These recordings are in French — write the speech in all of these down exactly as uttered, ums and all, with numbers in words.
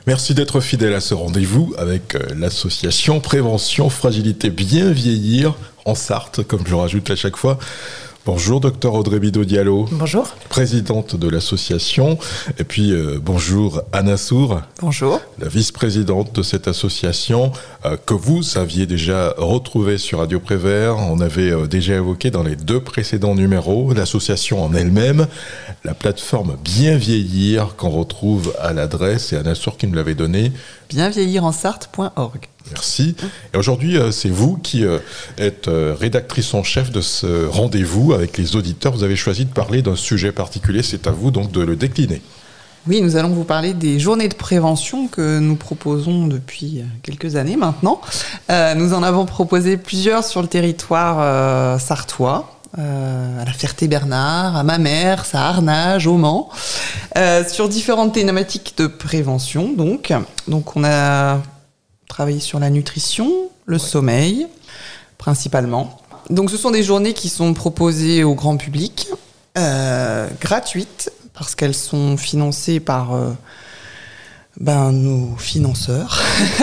Merci d'être fidèle à ce rendez-vous avec l'association Prévention Fragilité Bien Vieillir en Sarthe, comme je le rajoute à chaque fois. Bonjour, docteur Audrey Bidault-Diallo. Bonjour. Présidente de l'association. Et puis, euh, bonjour, Anna Sour. Bonjour. La vice-présidente de cette association euh, que vous aviez déjà retrouvée sur Radio Prévert. On avait euh, déjà évoqué dans les deux précédents numéros l'association en elle-même, la plateforme Bien Vieillir qu'on retrouve à l'adresse, et Anna Sour qui nous l'avait donnée, bien vieillir en sarthe point org. Merci. Et aujourd'hui, c'est vous qui êtes rédactrice en chef de ce rendez-vous avec les auditeurs. Vous avez choisi de parler d'un sujet particulier. C'est à vous donc de le décliner. Oui, nous allons vous parler des journées de prévention que nous proposons depuis quelques années maintenant. Euh, nous en avons proposé plusieurs sur le territoire euh, sarthois. Euh, à la Ferté-Bernard, à Mamers, à Arnage, au Mans, euh, sur différentes thématiques de prévention. Donc, donc on a travaillé sur la nutrition, le ouais. sommeil, principalement. Donc ce sont des journées qui sont proposées au grand public, euh, gratuites, parce qu'elles sont financées par euh, ben, nos financeurs,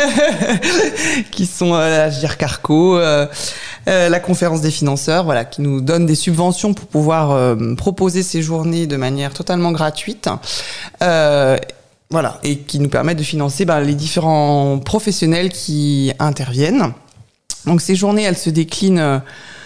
qui sont euh, la G I R Carco, euh, Euh, la conférence des financeurs, voilà, qui nous donne des subventions pour pouvoir euh, proposer ces journées de manière totalement gratuite, euh, voilà, et qui nous permettent de financer ben, les différents professionnels qui interviennent. Donc ces journées, elles se déclinent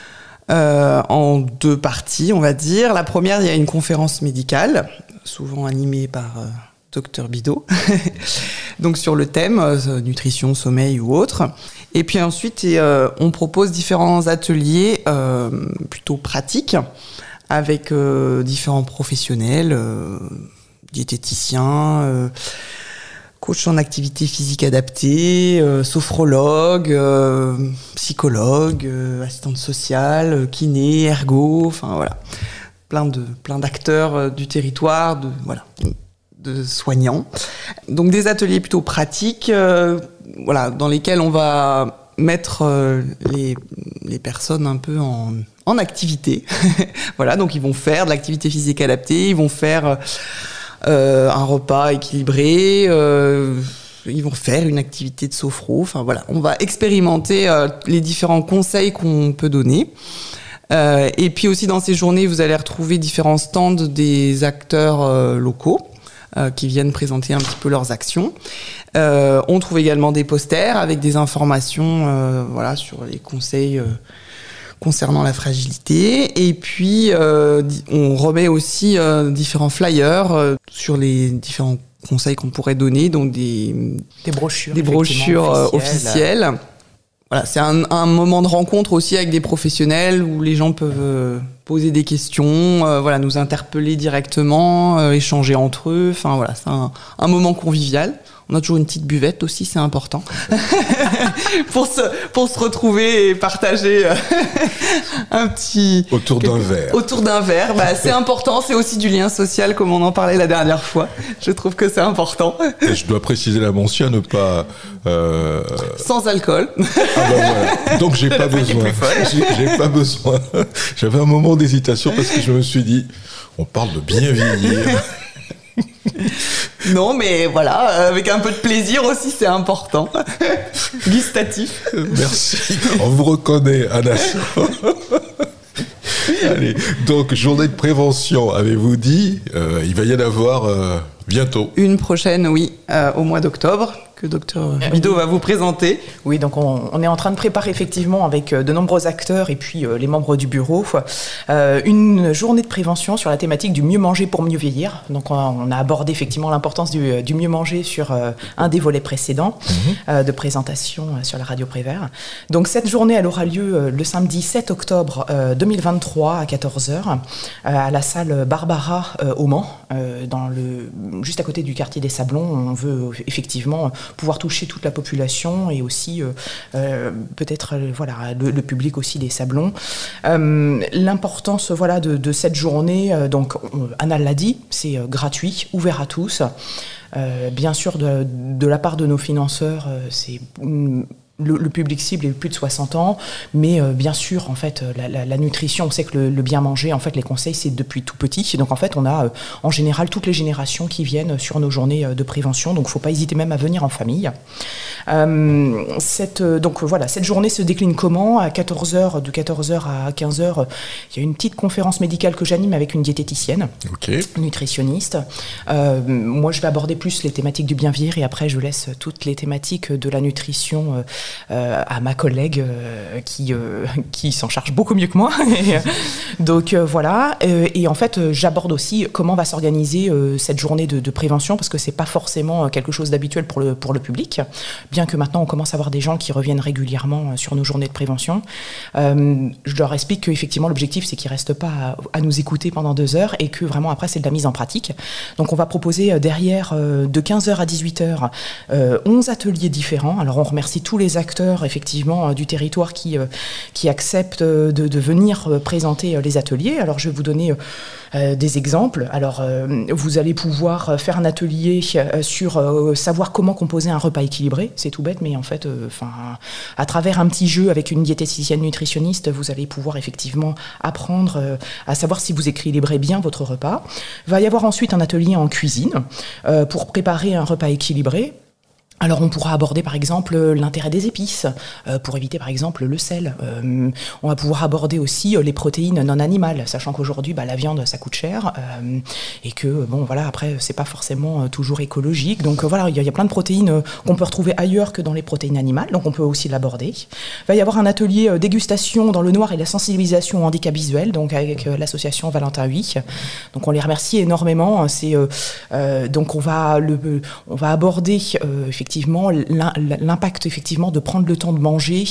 euh, en deux parties, on va dire. La première, il y a une conférence médicale, souvent animée par euh, docteur Bidault, donc sur le thème euh, nutrition, sommeil ou autre. Et puis ensuite, et, euh, on propose différents ateliers euh, plutôt pratiques avec euh, différents professionnels, euh, diététiciens, euh, coach en activité physique adaptée, euh, sophrologue, euh, psychologue, euh, assistante sociale, kiné, ergo, enfin voilà, plein de plein d'acteurs euh, du territoire, de voilà. de soignants. Donc des ateliers plutôt pratiques, euh, voilà, dans lesquels on va mettre euh, les, les personnes un peu en, en activité. Voilà, donc ils vont faire de l'activité physique adaptée, ils vont faire euh, un repas équilibré, euh, ils vont faire une activité de sophro. Enfin voilà, on va expérimenter euh, les différents conseils qu'on peut donner. Euh, et puis aussi dans ces journées, vous allez retrouver différents stands des acteurs euh, locaux. Euh, qui viennent présenter un petit peu leurs actions. Euh, on trouve également des posters avec des informations euh, voilà, sur les conseils euh, concernant la fragilité. Et puis, euh, on remet aussi euh, différents flyers euh, sur les différents conseils qu'on pourrait donner, donc des, des brochures, des brochures officielles. officielles. Voilà, c'est un, un moment de rencontre aussi avec des professionnels où les gens peuvent euh, poser des questions, euh, voilà, nous interpeller directement, euh, échanger entre eux. Enfin voilà, c'est un, un moment convivial. On a toujours une petite buvette aussi, c'est important pour se pour se retrouver et partager euh, un petit autour d'un verre. Autour d'un verre, bah, c'est important. C'est aussi du lien social, comme on en parlait la dernière fois. Je trouve que c'est important. Et je dois préciser la mention à ne pas euh... sans alcool. Ah ben voilà. Donc j'ai pas besoin. J'ai, j'ai pas besoin. J'avais un moment d'hésitation parce que je me suis dit, on parle de bien vieillir. Non, mais voilà, avec un peu de plaisir aussi, c'est important. Gustatif. Merci. On vous reconnaît, Anna. Allez, donc journée de prévention, avez-vous dit, euh, il va y en avoir euh, bientôt. Une prochaine, oui, euh, au mois d'octobre, que docteur Bidault va vous présenter. Oui, donc on, on est en train de préparer effectivement avec de nombreux acteurs et puis euh, les membres du bureau euh, une journée de prévention sur la thématique du mieux manger pour mieux vieillir. Donc on a, on a abordé effectivement l'importance du, du mieux manger sur euh, un des volets précédents mmh. euh, de présentation euh, sur la radio Prévert. Donc cette journée, elle aura lieu euh, le samedi sept octobre euh, deux mille vingt-trois à quatorze heures euh, à la salle Barbara euh, au Mans, euh, dans le, juste à côté du quartier des Sablons. On veut effectivement pouvoir toucher toute la population et aussi euh, euh, peut-être euh, voilà, le, le public aussi des Sablons. Euh, l'importance voilà, de, de cette journée, euh, donc Anna l'a dit, c'est euh, gratuit, ouvert à tous. Euh, bien sûr, de, de la part de nos financeurs, euh, c'est... Le, le public cible est plus de soixante ans, mais euh, bien sûr, en fait, la, la, la nutrition, on sait que le, le bien manger, en fait, les conseils, c'est depuis tout petit. Donc, en fait, on a euh, en général toutes les générations qui viennent sur nos journées euh, de prévention. Donc, il ne faut pas hésiter même à venir en famille. Euh, cette, euh, donc, voilà, cette journée se décline comment ? À quatorze heures, de quatorze heures à quinze heures, il y a une petite conférence médicale que j'anime avec une diététicienne, okay. nutritionniste. Euh, moi, je vais aborder plus les thématiques du bien vieillir et après, je laisse toutes les thématiques de la nutrition euh, Euh, à ma collègue euh, qui, euh, qui s'en charge beaucoup mieux que moi. et, euh, donc euh, voilà, euh, et en fait euh, j'aborde aussi comment va s'organiser euh, cette journée de, de prévention, parce que c'est pas forcément quelque chose d'habituel pour le, pour le public, bien que maintenant on commence à avoir des gens qui reviennent régulièrement sur nos journées de prévention. Euh, je leur explique qu'effectivement l'objectif c'est qu'ils restent pas à, à nous écouter pendant deux heures et que vraiment après c'est de la mise en pratique. Donc on va proposer derrière euh, de quinze heures à dix-huit heures euh, onze ateliers différents. Alors on remercie tous les acteurs effectivement du territoire qui, euh, qui acceptent de, de venir présenter les ateliers. Alors je vais vous donner euh, des exemples. Alors euh, vous allez pouvoir faire un atelier sur euh, savoir comment composer un repas équilibré. C'est tout bête, mais en fait, euh, à travers un petit jeu avec une diététicienne nutritionniste, vous allez pouvoir effectivement apprendre euh, à savoir si vous équilibrez bien votre repas. Il va y avoir ensuite un atelier en cuisine euh, pour préparer un repas équilibré. Alors on pourra aborder par exemple l'intérêt des épices euh, pour éviter par exemple le sel. Euh, on va pouvoir aborder aussi euh, les protéines non animales, sachant qu'aujourd'hui bah, la viande ça coûte cher euh, et que bon voilà après c'est pas forcément euh, toujours écologique. Donc euh, voilà il y, y a plein de protéines euh, qu'on peut retrouver ailleurs que dans les protéines animales, donc on peut aussi l'aborder. Il va y avoir un atelier euh, dégustation dans le noir et la sensibilisation au handicap visuel, donc avec euh, l'association Valentin Huy. Donc on les remercie énormément. C'est euh, euh, donc on va le on va aborder euh, effectivement effectivement l'impact effectivement de prendre le temps de manger,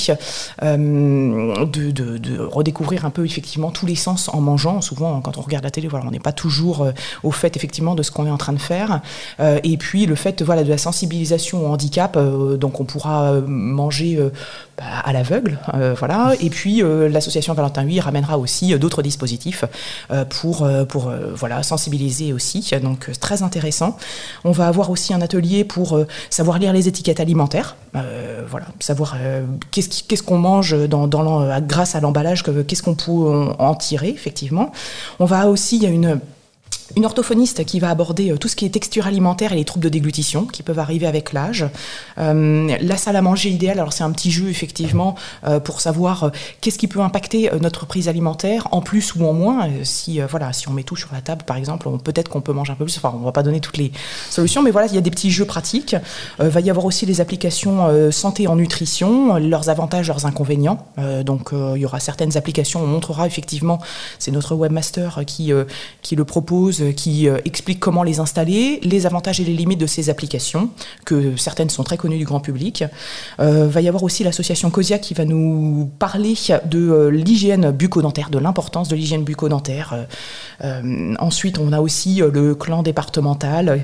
euh, de, de, de redécouvrir un peu effectivement tous les sens en mangeant. Souvent quand on regarde la télé, voilà, on n'est pas toujours euh, au fait effectivement de ce qu'on est en train de faire. Euh, et puis le fait voilà, de la sensibilisation au handicap, euh, donc on pourra manger euh, bah, à l'aveugle, euh, voilà. Et puis euh, l'association Valentin Huy ramènera aussi euh, d'autres dispositifs euh, pour, euh, pour euh, voilà, sensibiliser aussi. Donc c'est très intéressant. On va avoir aussi un atelier pour euh, savoir lire les étiquettes alimentaires, euh, voilà, savoir euh, qu'est-ce, qui, qu'est-ce qu'on mange dans, dans grâce à l'emballage, qu'est-ce qu'on peut en tirer, effectivement. On va aussi, il y a une... Une orthophoniste qui va aborder tout ce qui est texture alimentaire et les troubles de déglutition qui peuvent arriver avec l'âge. Euh, la salle à manger idéale, alors c'est un petit jeu effectivement euh, pour savoir euh, qu'est-ce qui peut impacter euh, notre prise alimentaire en plus ou en moins. Euh, si, euh, voilà, si on met tout sur la table par exemple, on, peut-être qu'on peut manger un peu plus, enfin on ne va pas donner toutes les solutions, mais voilà, il y a des petits jeux pratiques. Il euh, va y avoir aussi les applications euh, santé en nutrition, leurs avantages, leurs inconvénients. Euh, donc euh, il y aura certaines applications, on montrera effectivement, c'est notre webmaster qui, euh, qui le propose, qui euh, explique comment les installer, les avantages et les limites de ces applications, que certaines sont très connues du grand public. Euh, va y avoir aussi l'association COSIA qui va nous parler de euh, l'hygiène bucco-dentaire, de l'importance de l'hygiène bucco-dentaire. Euh, euh, ensuite, on a aussi euh, le clan départemental,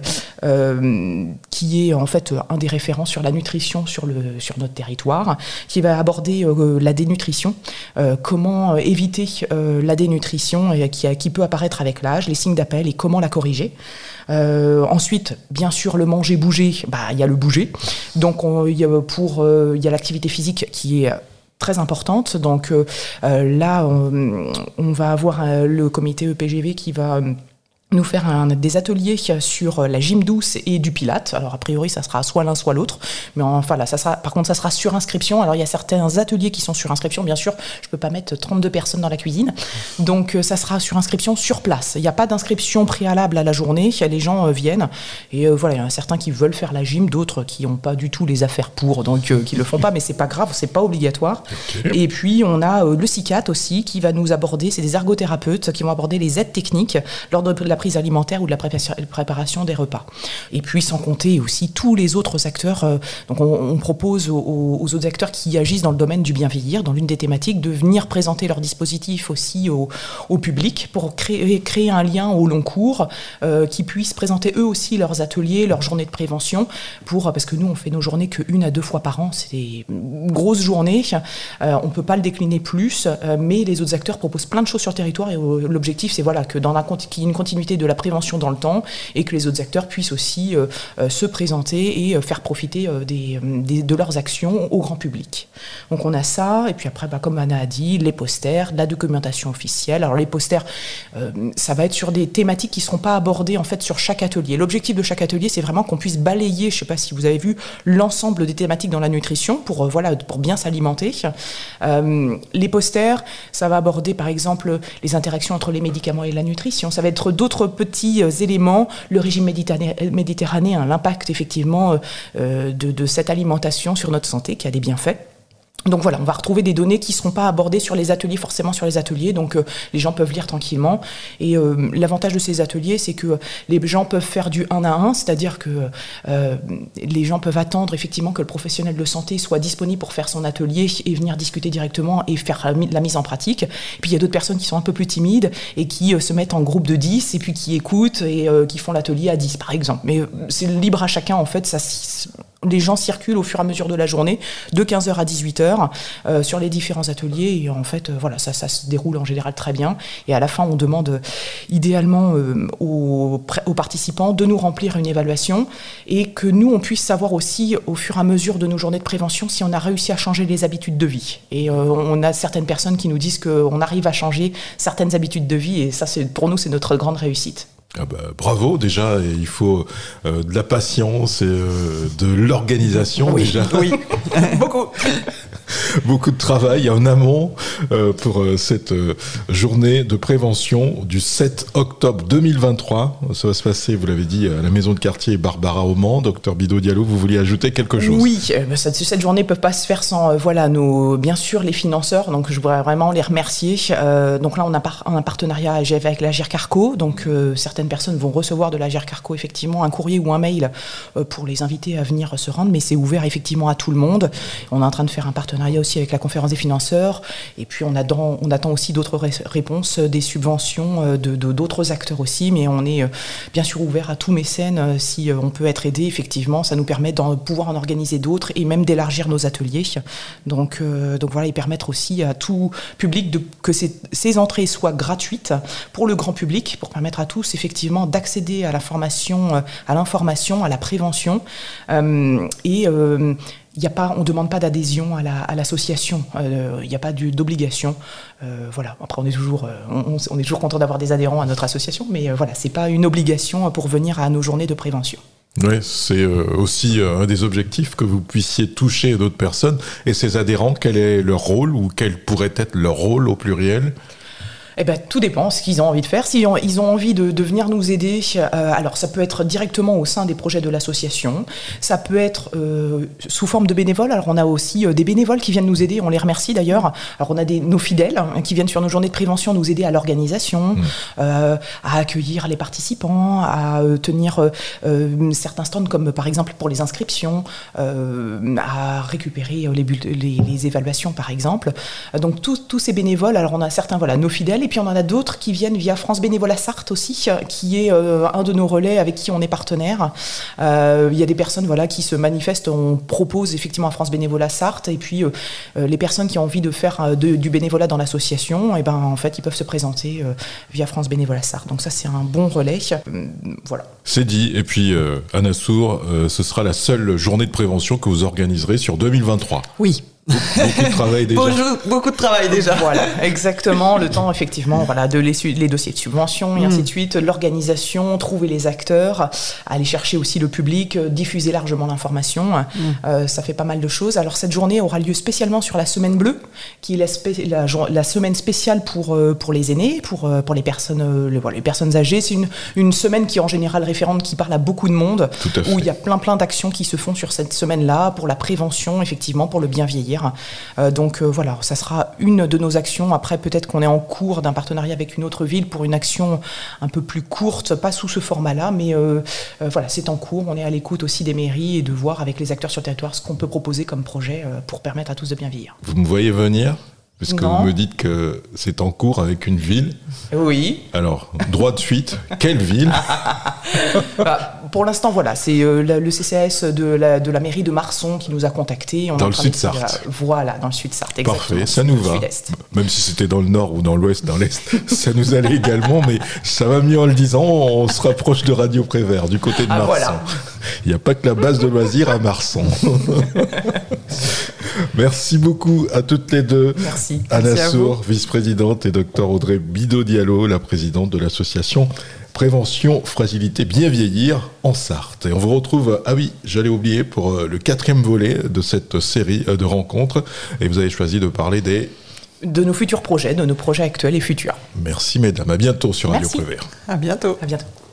euh, qui est en fait un des référents sur la nutrition sur, le, sur notre territoire, qui va aborder euh, la dénutrition, euh, comment éviter euh, la dénutrition et qui, qui peut apparaître avec l'âge, les signes d'appel et comment la corriger. Euh, ensuite, bien sûr, le manger, bouger, bah, il y a le bouger. Donc, on, y a pour, euh, il y a l'activité physique qui est très importante. Donc euh, là, on, on va avoir euh, le comité E P G V qui va Euh, nous faire un, des ateliers sur la gym douce et du pilate. Alors a priori ça sera soit l'un soit l'autre, mais enfin là ça sera, par contre ça sera sur inscription. Alors il y a certains ateliers qui sont sur inscription, bien sûr je peux pas mettre trente-deux personnes dans la cuisine, donc ça sera sur inscription sur place. Il n'y a pas d'inscription préalable à la journée, les gens euh, viennent et euh, voilà, il y en a certains qui veulent faire la gym, d'autres qui n'ont pas du tout les affaires pour, donc euh, qui le font pas, mais c'est pas grave, c'est pas obligatoire. Okay. Et puis on a euh, le C I C A T aussi qui va nous aborder, c'est des ergothérapeutes qui vont aborder les aides techniques lors de la prise alimentaire ou de la préparation des repas. Et puis sans compter aussi tous les autres acteurs. Euh, donc on, on propose aux, aux autres acteurs qui agissent dans le domaine du bien vieillir, dans l'une des thématiques, de venir présenter leur dispositif aussi au, au public pour créer, créer un lien au long cours, euh, qui puissent présenter eux aussi leurs ateliers, leurs journées de prévention, pour, parce que nous on fait nos journées qu'une à deux fois par an, c'est des grosses journées, euh, on ne peut pas le décliner plus, euh, mais les autres acteurs proposent plein de choses sur le territoire et euh, l'objectif c'est voilà, que dans la, qu'il y ait une continuité continuité de la prévention dans le temps et que les autres acteurs puissent aussi euh, euh, se présenter et euh, faire profiter euh, des, des, de leurs actions au grand public. Donc on a ça, et puis après, bah, comme Anna a dit, les posters, la documentation officielle. Alors les posters, euh, ça va être sur des thématiques qui ne seront pas abordées en fait sur chaque atelier. L'objectif de chaque atelier, c'est vraiment qu'on puisse balayer, je ne sais pas si vous avez vu, l'ensemble des thématiques dans la nutrition pour, euh, voilà, pour bien s'alimenter. Euh, les posters, ça va aborder par exemple les interactions entre les médicaments et la nutrition. Ça va être d'autres petits euh, éléments, le régime méditerrané- méditerranéen, l'impact effectivement euh, de, de cette alimentation sur notre santé qui a des bienfaits. Donc voilà, on va retrouver des données qui ne seront pas abordées sur les ateliers, forcément sur les ateliers, donc euh, les gens peuvent lire tranquillement. Et euh, l'avantage de ces ateliers, c'est que les gens peuvent faire du un à un, c'est-à-dire que euh, les gens peuvent attendre effectivement que le professionnel de santé soit disponible pour faire son atelier et venir discuter directement et faire la, la mise en pratique. Et puis il y a d'autres personnes qui sont un peu plus timides et qui euh, se mettent en groupe de dix et puis qui écoutent et euh, qui font l'atelier à dix par exemple. Mais euh, c'est libre à chacun en fait, ça... Les gens circulent au fur et à mesure de la journée, de quinze heures à dix-huit heures, euh, sur les différents ateliers. Et en fait, euh, voilà, ça, ça se déroule en général très bien. Et à la fin, on demande euh, idéalement euh, aux, aux participants de nous remplir une évaluation et que nous, on puisse savoir aussi, au fur et à mesure de nos journées de prévention, si on a réussi à changer les habitudes de vie. Et euh, on a certaines personnes qui nous disent qu'on arrive à changer certaines habitudes de vie. Et ça, c'est, pour nous, c'est notre grande réussite. Ah bah, bravo, déjà, il faut euh, de la patience et euh, de l'organisation, oui, déjà. Oui, beaucoup. Beaucoup de travail en amont euh, pour euh, cette euh, journée de prévention du sept octobre deux mille vingt-trois. Ça va se passer, vous l'avez dit, à la maison de quartier Barbara au Mans. Docteur Bidault-Diallo, vous vouliez ajouter quelque chose? Oui, euh, cette, cette journée ne peut pas se faire sans, euh, voilà, nos, bien sûr, les financeurs. Donc, je voudrais vraiment les remercier. Euh, donc là, on a par, un partenariat avec la G I R Carco. Donc, euh, certaines personnes vont recevoir de la G I R Carco, effectivement, un courrier ou un mail euh, pour les inviter à venir se rendre. Mais c'est ouvert, effectivement, à tout le monde. On est en train de faire un partenariat aussi avec la conférence des financeurs, et puis on attend, on attend aussi d'autres ré- réponses, des subventions de, de, d'autres acteurs aussi, mais on est euh, bien sûr ouvert à tout mécène euh, si euh, on peut être aidé, effectivement, ça nous permet de pouvoir en organiser d'autres et même d'élargir nos ateliers. Donc, euh, donc voilà, et permettre aussi à tout public de, que ces, ces entrées soient gratuites pour le grand public, pour permettre à tous effectivement d'accéder à la formation, à l'information, à la prévention, euh, et euh, Y a pas, on ne demande pas d'adhésion à, la, à l'association, il euh, n'y a pas du, d'obligation. Euh, voilà. Après, on est, toujours, euh, on, on est toujours content d'avoir des adhérents à notre association, mais euh, voilà, ce n'est pas une obligation pour venir à nos journées de prévention. Oui, c'est euh, aussi euh, un des objectifs, que vous puissiez toucher d'autres personnes. Et ces adhérents, quel est leur rôle, ou quel pourrait être leur rôle au pluriel ? Eh ben, tout dépend ce qu'ils ont envie de faire. S'ils ont, ils ont envie de, de venir nous aider, euh, alors ça peut être directement au sein des projets de l'association, ça peut être euh, sous forme de bénévoles. Alors on a aussi euh, des bénévoles qui viennent nous aider, on les remercie d'ailleurs. Alors on a des, nos fidèles hein, qui viennent sur nos journées de prévention nous aider à l'organisation, mmh. euh, à accueillir les participants, à euh, tenir euh, certains stands comme par exemple pour les inscriptions, euh, à récupérer les, les, les évaluations par exemple. Donc tous, tous ces bénévoles, alors on a certains, voilà, nos fidèles, et puis on en a d'autres qui viennent via France Bénévolat Sarthe aussi, qui est euh, un de nos relais avec qui on est partenaire. Euh, il y a des personnes voilà, qui se manifestent, on propose effectivement à France Bénévolat Sarthe, et puis euh, les personnes qui ont envie de faire euh, de, du bénévolat dans l'association, et ben, en fait, ils peuvent se présenter euh, via France Bénévolat Sarthe. Donc ça, c'est un bon relais. Euh, voilà. C'est dit. Et puis, euh, Anna Sour, euh, ce sera la seule journée de prévention que vous organiserez sur deux mille vingt-trois. Oui. Beaucoup de travail déjà. Bonjour, beaucoup de travail déjà. Voilà, exactement. Le temps, effectivement, voilà, de les, les dossiers de subvention et mmh. ainsi de suite, l'organisation, trouver les acteurs, aller chercher aussi le public, diffuser largement l'information. Mmh. Euh, ça fait pas mal de choses. Alors, cette journée aura lieu spécialement sur la semaine bleue, qui est la, spé- la, la semaine spéciale pour, pour les aînés, pour, pour les, personnes, les, voilà, les personnes âgées. C'est une, une semaine qui est en général référente, qui parle à beaucoup de monde, où il y a plein, plein d'actions qui se font sur cette semaine-là pour la prévention, effectivement, pour le bien vieillir. Euh, donc euh, voilà, ça sera une de nos actions. Après, peut-être qu'on est en cours d'un partenariat avec une autre ville pour une action un peu plus courte, pas sous ce format-là, mais euh, euh, voilà, c'est en cours. On est à l'écoute aussi des mairies et de voir avec les acteurs sur le territoire ce qu'on peut proposer comme projet euh, pour permettre à tous de bien vieillir. Vous me voyez venir ? Parce que Non. vous me dites que c'est en cours avec une ville. Oui. Alors, droit de suite, quelle ville? Bah, pour l'instant, voilà, c'est euh, la- le C C A S de la, de la mairie de Marson qui nous a contactés. On est Dans en le train Sud-Sarthe. d'essayer, euh, Voilà, dans le Sud-Sarthe, exactement. Parfait, ça nous va. Sud-Est. Même si c'était dans le nord ou dans l'ouest, dans l'est, ça nous allait également, mais ça va mieux en le disant, on se rapproche de Radio Prévert, du côté de Ah, Marsan. voilà. Il n'y a pas que la base de loisirs à Marsan. Merci beaucoup à toutes les deux. Merci. Anna Merci à Sour, vice-présidente, et docteur Audrey Bidot-Diallo, la présidente de l'association Prévention Fragilité Bien Vieillir en Sarthe. Et on vous retrouve, ah oui, j'allais oublier, pour euh, le quatrième volet de cette série euh, de rencontres. Et vous avez choisi de parler des... De nos futurs projets, de nos projets actuels et futurs. Merci mesdames, à bientôt sur Radio Merci. Prévert. À bientôt. À bientôt.